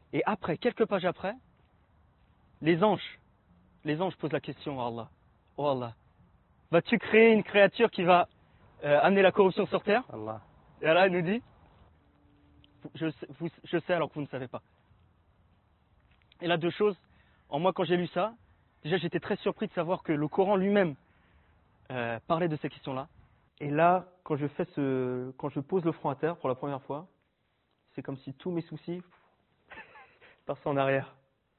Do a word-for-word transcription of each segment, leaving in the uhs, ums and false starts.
Et après, quelques pages après, les anges, les anges posent la question à Allah. Oh Allah, vas-tu créer une créature qui va euh, amener la corruption sur terre? Allah. Et Allah nous dit, je sais, vous, je sais alors que vous ne savez pas. Et là, deux choses. En moi, quand j'ai lu ça, déjà j'étais très surpris de savoir que le Coran lui-même euh, parlait de ces questions-là. Et là, quand je fais ce, quand je pose le front à terre pour la première fois, c'est comme si tous mes soucis passaient en arrière.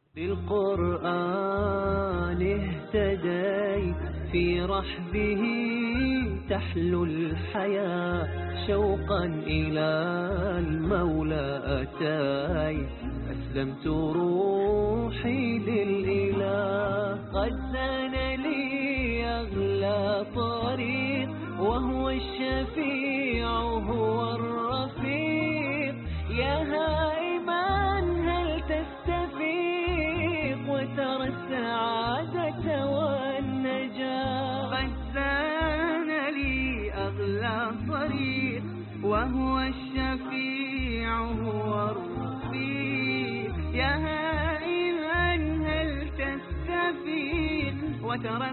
بالقرآن اهتديت في رحبه تحلو الحياة شوقا إلى المولى أتيت أسلمت روحي للإله قد زان لي أغلى طريق وهو الشفيع هو الرفيق يا هائما هل تستفيق وترى السعادة والنجاة قد زان لي أغلى طريق وهو الشفيع هو الرفيق يا هائما هل تستفيق وترى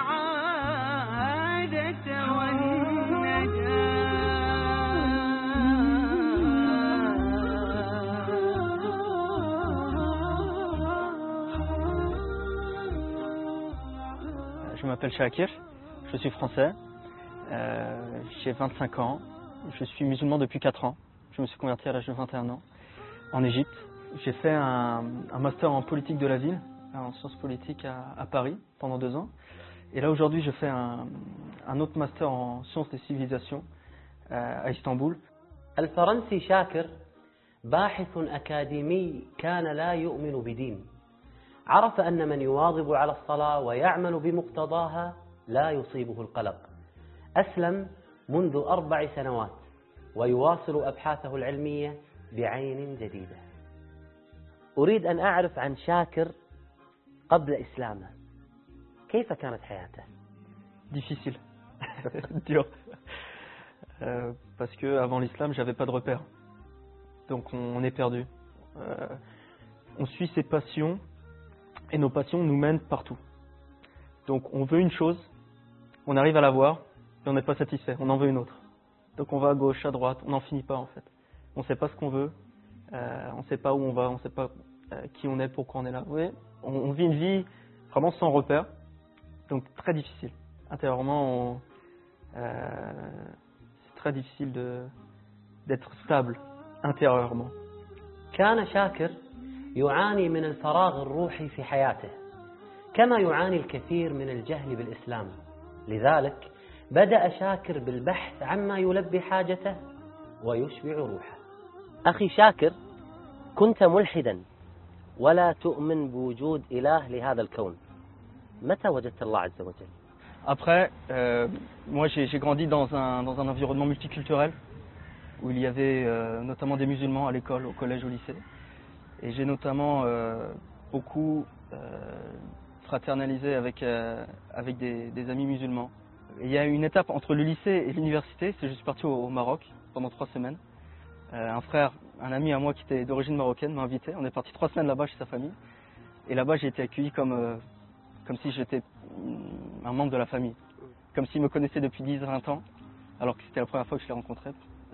السعادة والنجاة Je m'appelle Shakir, je suis français, euh, j'ai vingt-cinq ans, je suis musulman depuis quatre ans, je me suis converti à l'âge de vingt et un ans en Égypte. J'ai fait un, un master en politique de la ville, en sciences politiques à, à Paris pendant deux ans. Et là aujourd'hui je fais un, un autre master en sciences des civilisations euh, à Istanbul. الفرنسي شاكر باحث أكاديمي كان لا يؤمن بدين عرف أن من يواظب على الصلاة ويعمل بمقتضاها لا يصيبه القلق أسلم منذ أربع سنوات ويواصل أبحاثه العلمية بعين جديدة أريد أن أعرف عن شاكر قبل إسلامه كيف كانت حياته؟ Difficile, dur, euh, parce que avant l'islam j'avais pas de repère, donc on, on est perdu. Euh, on suit ses passions et nos passions nous mènent partout. Donc on veut une chose, on arrive à la voir et on n'est pas satisfait, on en veut une autre. Donc on va à gauche, à droite, on n'en finit pas en fait. On ne sait pas ce qu'on veut, euh, on ne sait pas où on va, on ne sait pas euh, qui on est, pourquoi on est là. Oui, on, on vit une vie vraiment sans repère, donc très difficile. Intérieurement, on, euh, c'est très difficile de, d'être stable intérieurement. كان شاكر يعاني من الفراغ الروحي في حياته كما يعاني الكثير من الجهل بالإسلام لذلك بدأ شاكر بالبحث عما يلبي حاجته ويشبع روحه أخي شاكر كنت ملحدا ولا تؤمن بوجود إله لهذا الكون متى وجدت الله عز وجل؟ Après, euh, moi j'ai, j'ai grandi dans un, dans un environnement multiculturel où il y avait euh, notamment des musulmans à l'école, au collège, au lycée. Et j'ai notamment euh, beaucoup euh, fraternalisé avec, euh, avec des, des amis musulmans. Et il y a une étape entre le lycée et l'université, c'est que je suis parti au, au Maroc pendant trois semaines. Euh, un frère, un ami à moi qui était d'origine marocaine m'a invité, on est parti trois semaines là-bas chez sa famille. Et là-bas j'ai été accueilli comme, euh, comme si j'étais un membre de la famille. Comme s'il me connaissait depuis dix vingt ans, alors que c'était la première fois que je l'ai rencontré.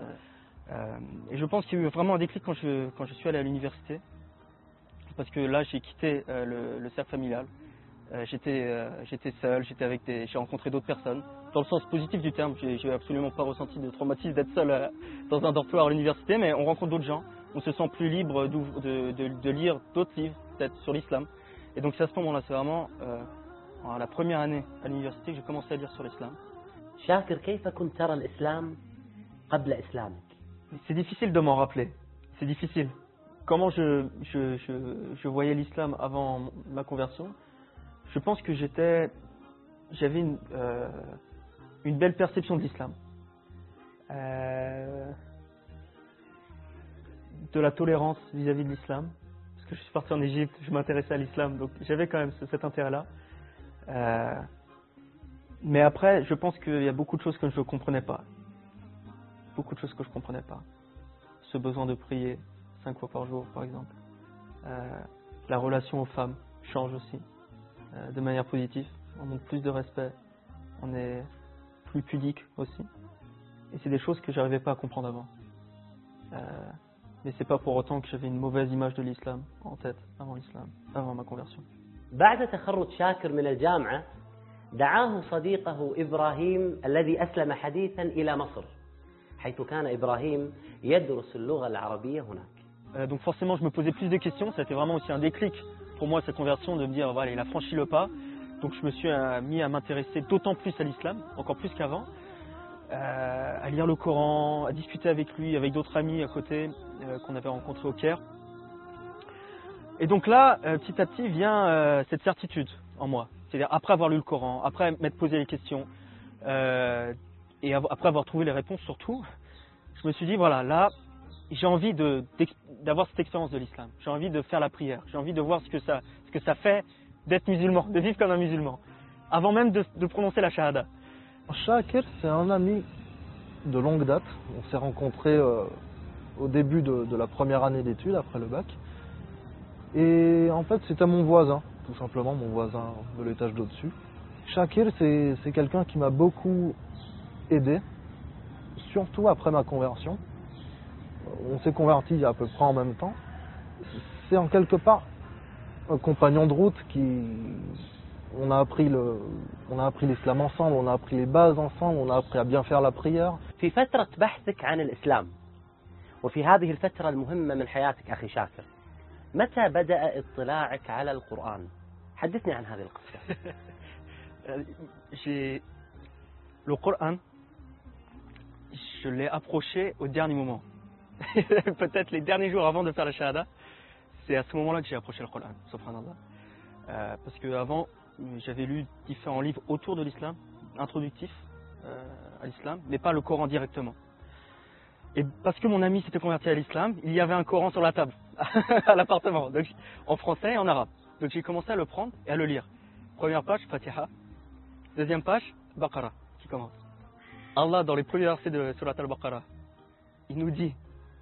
Euh, et je pense qu'il y a eu vraiment un déclic quand je, quand je suis allé à l'université. Parce que là j'ai quitté euh, le, le cercle familial, euh, j'étais, euh, j'étais seul, j'étais avec des, j'ai rencontré d'autres personnes, dans le sens positif du terme, j'ai, j'ai absolument pas ressenti de traumatisme d'être seul euh, dans un dortoir à l'université, mais on rencontre d'autres gens, on se sent plus libre de, de, de lire d'autres livres, peut-être sur l'islam, et donc c'est à ce moment-là, c'est vraiment euh, à la première année à l'université que j'ai commencé à lire sur l'islam. شاكر كيف كنت ترى الإسلام قبل إسلامك؟ C'est difficile de m'en rappeler, c'est difficile. Comment je, je, je, je voyais l'islam avant ma conversion, je pense que j'étais, j'avais une, euh, une belle perception de l'islam. Euh, de la tolérance vis-à-vis de l'islam. Parce que je suis parti en Égypte, je m'intéressais à l'islam, donc j'avais quand même ce, cet intérêt-là. Euh, mais après, je pense qu'il y a beaucoup de choses que je ne comprenais pas. Beaucoup de choses que je ne comprenais pas. Ce besoin de prier cinq fois par jour, par exemple. Euh, la relation aux femmes change aussi, euh, de manière positive. On montre plus de respect, on est plus pudique aussi. Et c'est des choses que j'arrivais pas à comprendre avant. Euh, mais c'est pas pour autant que j'avais une mauvaise image de l'islam en tête avant l'islam, avant ma conversion. بعد تخرج شاكر من الجامعة دعاه صديقه إبراهيم الذي أسلم حديثا إلى مصر حيث كان إبراهيم يدرس اللغة العربية هناك. Euh, donc forcément je me posais plus de questions, ça a été vraiment aussi un déclic pour moi cette conversion de me dire voilà il a franchi le pas. Donc je me suis euh, mis à m'intéresser d'autant plus à l'islam, encore plus qu'avant, euh, à lire le Coran, à discuter avec lui, avec d'autres amis à côté euh, qu'on avait rencontrés au Caire. Et donc là, euh, petit à petit vient euh, cette certitude en moi. C'est-à-dire après avoir lu le Coran, après m'être posé les questions euh, et av après avoir trouvé les réponses surtout, je me suis dit voilà là j'ai envie de, d'avoir cette expérience de l'islam. J'ai envie de faire la prière. J'ai envie de voir ce que ça, ce que ça fait d'être musulman, de vivre comme un musulman, avant même de, de prononcer la shahada. Shakir, c'est un ami de longue date. On s'est rencontrés euh, au début de, de la première année d'études, après le bac. Et en fait, c'était mon voisin, tout simplement, mon voisin de l'étage d'au-dessus. Shakir, c'est, c'est quelqu'un qui m'a beaucoup aidé, surtout après ma conversion. On s'est convertis à peu près en même temps. C'est en quelque part un compagnon de route qui... On a appris le, on a appris l'islam ensemble, on a appris les bases ensemble, on a appris à bien faire la prière. في فترة بحثك عن الإسلام وفي هذه الفترة المهمة من حياتك أخي شاكر متى بدأ اطلاعك على القرآن؟ حدثني عن هذه القصة. J'ai le Coran, je l'ai approché au dernier moment. Peut-être les derniers jours avant de faire la shahada, c'est à ce moment-là que j'ai approché le Coran, subhanallah. Euh, parce qu'avant, j'avais lu différents livres autour de l'islam, introductifs euh, à l'islam, mais pas le Coran directement. Et parce que mon ami s'était converti à l'islam, il y avait un Coran sur la table, à l'appartement, donc en français et en arabe. Donc j'ai commencé à le prendre et à le lire. Première page, Fatiha. Deuxième page, Baqarah, qui commence. Allah, dans les premiers versets de Surat al-Baqarah, il nous dit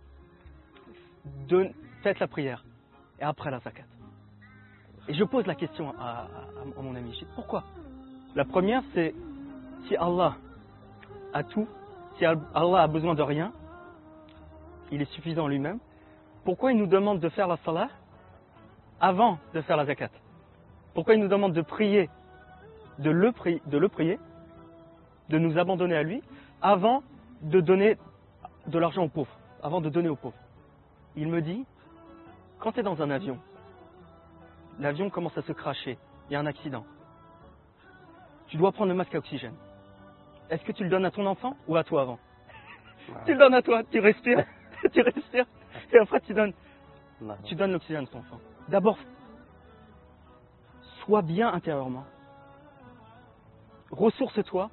de, faites la prière et après la zakat. Et je pose la question à, à, à mon ami, je dis pourquoi? La première, c'est si Allah a tout, si Allah a besoin de rien, il est suffisant lui-même, pourquoi il nous demande de faire la salah avant de faire la zakat? Pourquoi il nous demande de prier, de le, pri de le prier, de nous abandonner à lui, avant de donner de l'argent aux pauvres, avant de donner aux pauvres? Il me dit, quand tu es dans un avion, l'avion commence à se cracher, il y a un accident. Tu dois prendre le masque à oxygène. Est-ce que tu le donnes à ton enfant ou à toi avant? Wow. Tu le donnes à toi, tu respires, tu respires, et après tu donnes, tu donnes l'oxygène à ton enfant. D'abord, sois bien intérieurement. Ressource-toi.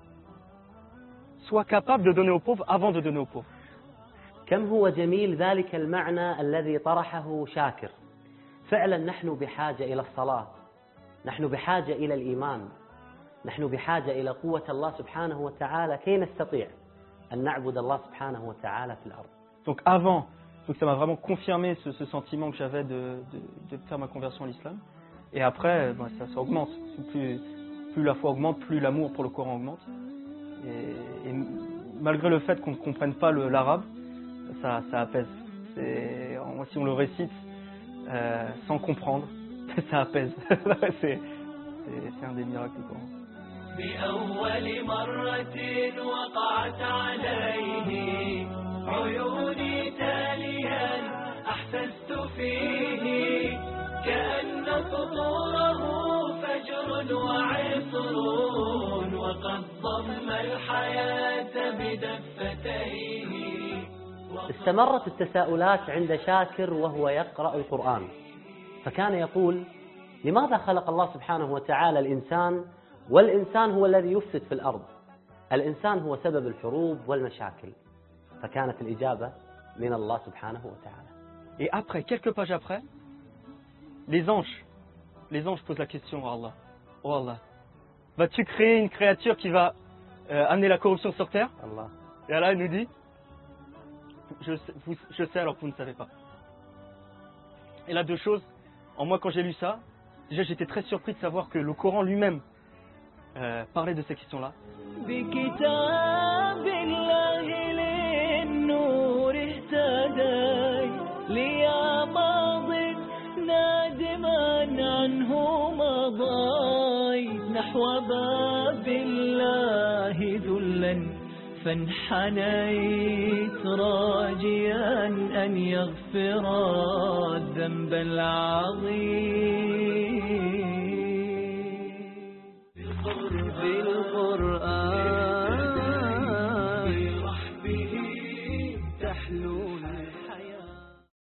Sois capable de donner aux pauvres avant de donner aux pauvres. كم هو جميل ذلك المعنى الذي طرحه شاكر. فعلا نحن بحاجة إلى الصلاة، نحن بحاجة إلى الإيمان، نحن بحاجة إلى قوة الله سبحانه وتعالى كي نستطيع أن نعبد الله سبحانه وتعالى في الأرض. Donc avant, donc ça m'a vraiment confirmé ce, ce sentiment que j'avais de, de, de faire ma conversion à l'islam. Et après, ben, ça, ça augmente. Plus, plus la foi augmente, plus l'amour pour le Coran augmente. Et, et malgré le fait qu'on ne comprenne pas l'arabe, ça, ça apaise. Si on le récite euh, sans comprendre, ça apaise. C'est un des miracles du Coran. بأول مرة وقعت عليه عيوني تاليا أحسست فيه كأن سطوره فجر وعطر وقد ضم الحياة بدفتيه. استمرت التساؤلات عند شاكر وهو يقرأ القرآن، فكان يقول: لماذا خلق الله سبحانه وتعالى الإنسان والإنسان هو الذي يفسد في الأرض؟ الإنسان هو سبب الحروب والمشاكل. فكانت الإجابة من الله سبحانه وتعالى. Et après, quelques pages après, les anges, les anges posent la question à Allah. Oh Allah, vas-tu créer une créature qui va euh, amener la corruption sur terre? Allah. Et Allah il nous dit, je sais, vous, je sais alors que vous ne savez pas. Et là, deux choses. En moi, quand j'ai lu ça, déjà j'étais très surpris de savoir que le Coran lui-même euh, parlait de ces questions-là. فانحنيت راجيا أن يغفر الذنب العظيم بالقرآن برحمه تحلو الحياة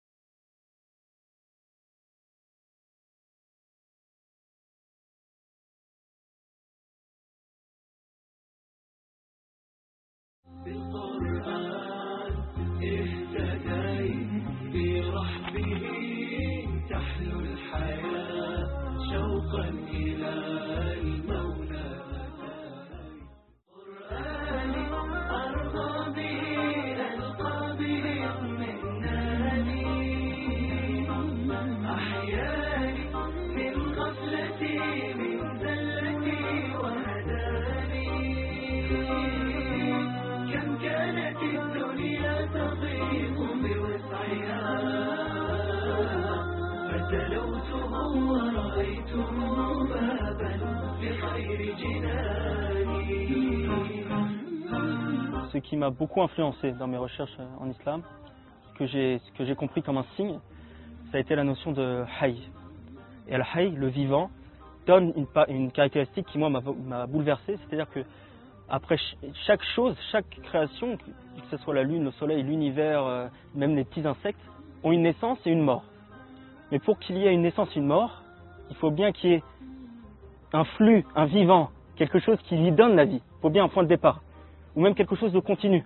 بالقرآن اهتديت برحمه تحلو الحياة شوقا إلى المولى قرآني أرضى به ألقى به اطمئناني أحياني من غفلتي من زلتي وهداني كم كانت الدنيا تضيق بوسعها فتلوته ورأيته بابا لخير جناني. Ce qui m'a beaucoup influencé dans mes recherches en islam, ce que j'ai, ce que j'ai compris comme un signe, ça a été la notion de hayy. Et le hayy, le vivant, donne une, une caractéristique qui moi m'a, m'a bouleversé, c'est-à-dire que après chaque chose, chaque création, que ce soit la lune, le soleil, l'univers, euh, même les petits insectes, ont une naissance et une mort. Mais pour qu'il y ait une naissance et une mort, il faut bien qu'il y ait un flux, un vivant, quelque chose qui lui donne la vie. Il faut bien un point de départ, ou même quelque chose de continu.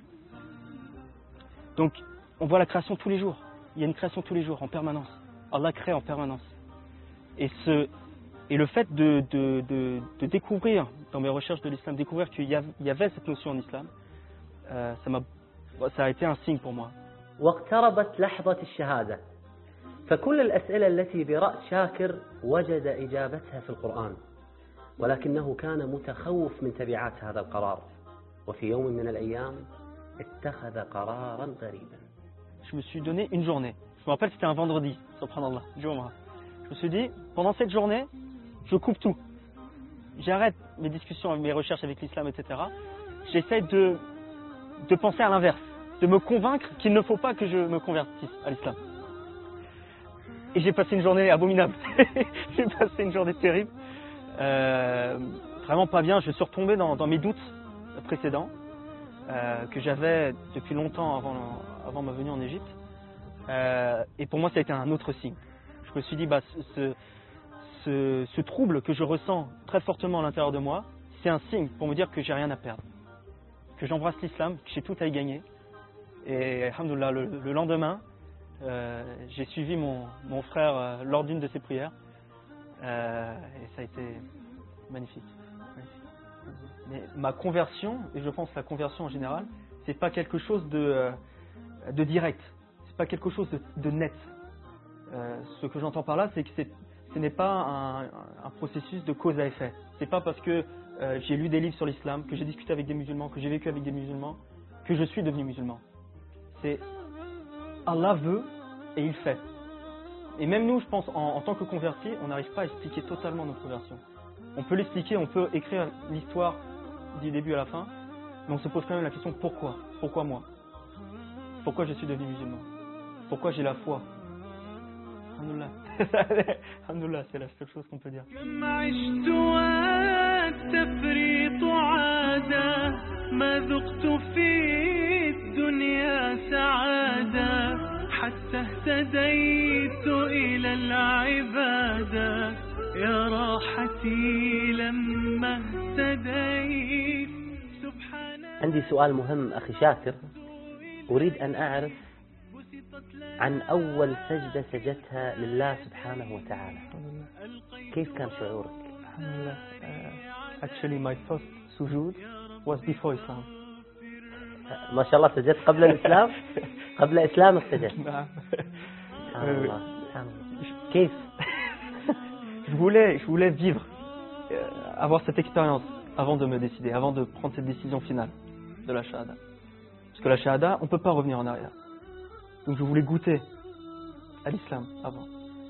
Donc, on voit la création tous les jours. Il y a une création tous les jours, en permanence. Allah crée en permanence. Et, ce, et le fait de, de, de, de découvrir, dans mes recherches de l'islam, découvrir qu'il y avait cette notion en islam, euh, ça, m'a, ça a été un signe pour moi. واقتربت لحظة الشهادة فكل الأسئلة التي برأس شاكر وجد إجابتها في القرآن ولكنه كان متخوف من تبعات هذا القرار وفي يوم من الأيام اتخذ قرارا غريبا. Je me suis donné une journée. Je me rappelle c'était un vendredi, subhanallah, Jum'ah. Je me suis dit, pendant cette journée, je coupe tout. J'arrête mes discussions, mes recherches avec l'islam, et cetera. J'essaie de, de penser à l'inverse, de me convaincre qu'il ne faut pas que je me convertisse à l'islam. Et j'ai passé une journée abominable. J'ai passé une journée terrible. Euh, vraiment pas bien. Je suis retombé dans, dans mes doutes précédents euh, que j'avais depuis longtemps avant, avant ma venue en Égypte. Euh, et pour moi, ça a été un autre signe. Je me suis dit, bah, ce, ce, ce trouble que je ressens très fortement à l'intérieur de moi, c'est un signe pour me dire que j'ai rien à perdre, que j'embrasse l'islam, que j'ai tout à y gagner. Et alhamdoulilah, le, le lendemain, euh, j'ai suivi mon, mon frère euh, lors d'une de ses prières. Euh, et ça a été magnifique. magnifique. Mais ma conversion, et je pense la conversion en général, c'est pas quelque chose de, euh, de direct, c'est pas quelque chose de, de net. Euh, ce que j'entends par là, c'est que c'est, ce n'est pas un, un processus de cause à effet. C'est pas parce que euh, j'ai lu des livres sur l'islam, que j'ai discuté avec des musulmans, que j'ai vécu avec des musulmans, que je suis devenu musulman. C'est Allah veut et il fait. Et même nous, je pense, en, en tant que convertis, on n'arrive pas à expliquer totalement notre conversion. On peut l'expliquer, on peut écrire l'histoire du début à la fin, mais on se pose quand même la question pourquoi ? Pourquoi moi ? Pourquoi je suis devenu musulman ? Pourquoi j'ai la foi ? Alhamdoulilah. Alhamdoulilah, c'est la seule chose qu'on peut dire. حتى اهتديت إلى العبادة يا راحتي لما اهتديت سبحان. عندي سؤال مهم أخي شاكر، أريد أن أعرف عن أول سجدة سجدتها لله سبحانه وتعالى. كيف كان شعورك؟ Alhamdulillah. Uh, actually, my first sujood was before Islam. ما شاء الله سجدت قبل الإسلام؟ قبل إسلامك سجدت؟ نعم. سبحان الله. سبحان الله. Je كيف؟ je voulais, je voulais vivre, euh, avoir cette expérience avant de me décider, avant de prendre cette décision finale de la shahada. Parce que la shahada, on ne peut pas revenir en arrière. Donc je voulais goûter à l'islam avant.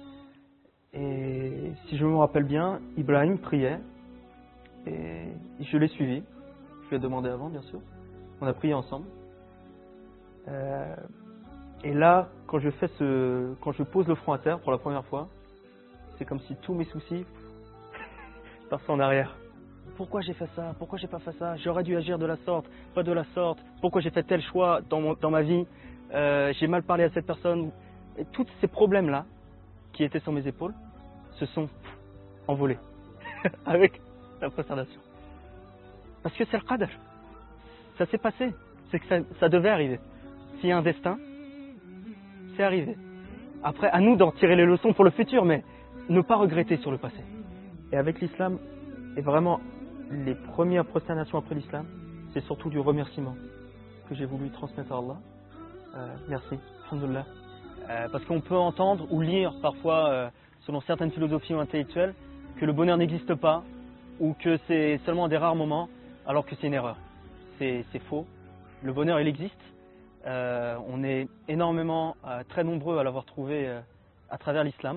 Et si je me rappelle bien, Ibrahim priait et je l'ai suivi. Je lui ai demandé avant, bien sûr. On a prié ensemble. Euh, et là, quand je fais ce, quand je pose le front à terre pour la première fois, c'est comme si tous mes soucis passaient en arrière. Pourquoi j'ai fait ça? Pourquoi j'ai pas fait ça? J'aurais dû agir de la sorte, pas de la sorte. Pourquoi j'ai fait tel choix dans, mon, dans ma vie? euh, J'ai mal parlé à cette personne. Et tous ces problèmes-là, qui étaient sur mes épaules, se sont envolés avec la prosternation. Parce que c'est le qadr. Ça s'est passé. C'est que ça, ça devait arriver. S'il y a un destin, c'est arrivé. Après, à nous d'en tirer les leçons pour le futur, mais ne pas regretter sur le passé. Et avec l'islam, et vraiment les premières prosternations après l'islam, c'est surtout du remerciement que j'ai voulu transmettre à Allah. Euh, merci, alhamdoulilah. Euh, parce qu'on peut entendre ou lire parfois, euh, selon certaines philosophies ou intellectuelles, que le bonheur n'existe pas ou que c'est seulement des rares moments, alors que c'est une erreur. C'est faux. Le bonheur, il existe. Euh, on est énormément, euh, très nombreux à l'avoir trouvé euh, à travers l'islam.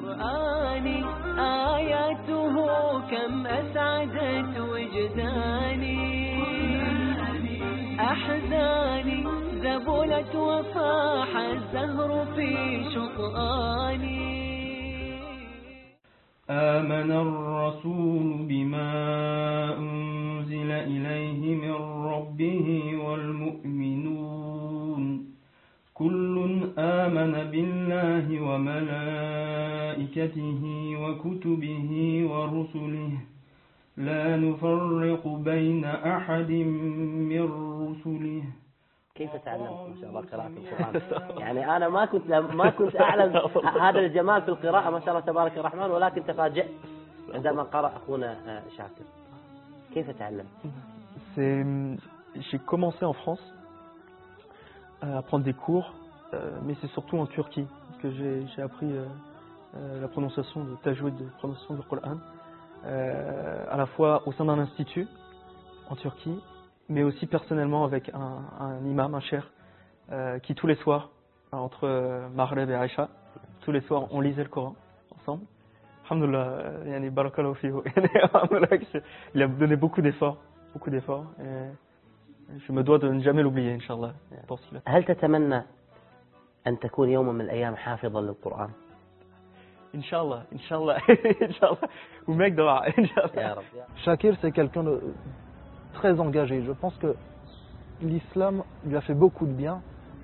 آمن الرسول بما أنزل إليه من ربه والمؤمنون كل آمن بالله وملائكته وكتبه ورسله لا نفرق بين أحد من رسله. كيف تعلمت ما شاء الله قراءة القرآن؟ يعني أنا ما كنت ما كنت أعلم هذا الجمال في القراءة ما شاء الله تبارك الرحمن، ولكن تفاجأت عندما قرأ أخونا شاكر. كيف تعلمت؟ J'ai commencé en France à prendre des cours, euh, mais c'est surtout en Turquie que j'ai appris euh, euh, la prononciation de tajwid, de prononciation du Coran, euh, à la fois au sein d'un institut en Turquie, mais aussi personnellement avec un, un imam, un cher, euh, qui tous les soirs, entre euh, Maghreb et Aïcha, tous les soirs on lisait le Coran ensemble. Alhamdoulilah, yani barakallahu fihu. Il a donné beaucoup d'efforts, beaucoup d'efforts. Je me dois de ne jamais l'oublier, Inch'Allah. هل تتمنى أن تكون يوما من الأيام حافظا للقرآن؟ Inch'Allah, Inch'Allah, Inch'Allah. Ou mec dua, Inch'Allah. Shakir, c'est quelqu'un de très engagé. Je pense que l'islam lui a fait beaucoup de bien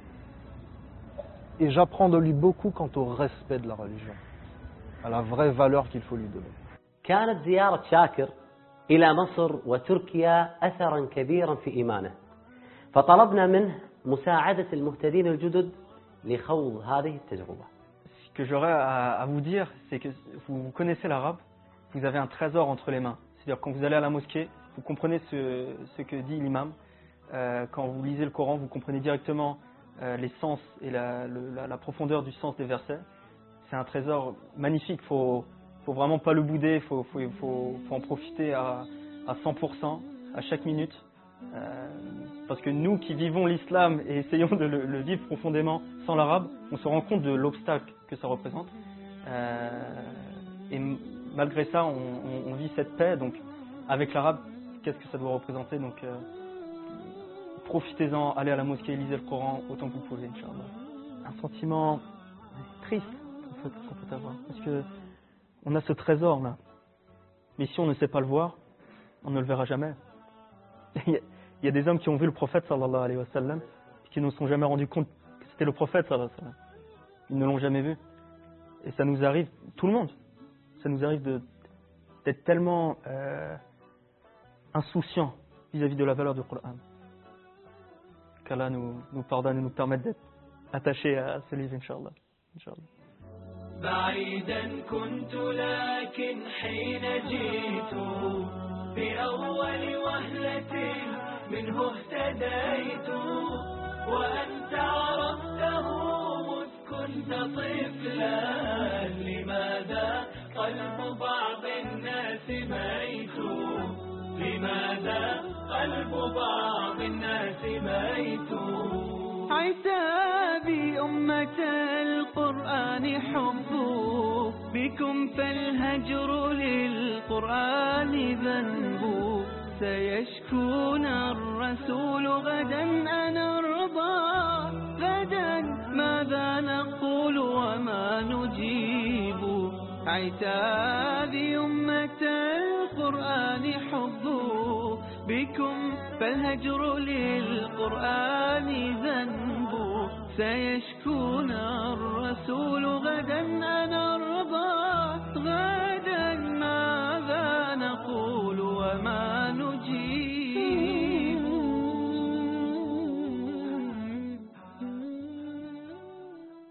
et j'apprends de lui beaucoup quant au respect de la religion, à la vraie valeur qu'il faut lui donner. كانت زيارة شاكر إلى مصر وتركيا أثرا كبيرا في إيمانه، فطلبنا منه مساعدة المهتدين الجدد لخوض هذه التجربة. Ce que j'aurais à, à vous dire, c'est que vous connaissez l'arabe, vous avez un trésor entre les mains. C'est-à-dire quand vous allez à la mosquée, vous comprenez ce, ce que dit l'imam. Euh, quand vous lisez le Coran, vous comprenez directement euh, les sens et la, le, la, la profondeur du sens des versets. C'est un trésor magnifique. Il faut, faut vraiment pas le bouder. Il faut, faut, faut, faut en profiter à, à cent pour cent à chaque minute. Euh, parce que nous qui vivons l'islam et essayons de le, le vivre profondément sans l'arabe, on se rend compte de l'obstacle que ça représente. Euh, et malgré ça, on, on, on vit cette paix. Donc, avec l'arabe, qu'est-ce que ça doit représenter? Donc, euh, profitez-en, allez à la mosquée, lisez le Coran autant que vous pouvez, Inch'Allah. Un sentiment triste qu'on peut, qu'on peut avoir, parce que on a ce trésor là, mais si on ne sait pas le voir, on ne le verra jamais. Il y a des hommes qui ont vu le prophète sallallahu alayhi wa sallam, qui ne se sont jamais rendus compte que c'était le prophète sallallahu alayhi wa sallam. Ils ne l'ont jamais vu. Et ça nous arrive, tout le monde, ça nous arrive de d'être tellement euh, insouciant vis-à-vis de la valeur du Coran. Qu'Allah nous, nous pardonne et nous permette d'être attachés à ce livre, Inch'Allah. Inch'Allah. بعيدا كنت لكن حين جئت بأول وهلة منه اهتديت وأنت عرفته مذ كنت طفلا لما قلب بعض الناس ميت؟ لماذا قلب بعض الناس ميت؟ عتابي أمة القرآن حب بكم، فالهجر للقرآن ذنب. سيشكون الرسول غدا أنرضى، غدا ماذا نقول وما نجيب؟ عتابي أمة القرآن حب بكم، فالهجر للقرآن ذنب. سيشكون الرسول غدا أنرضى، غدا ماذا نقول وما نجيب؟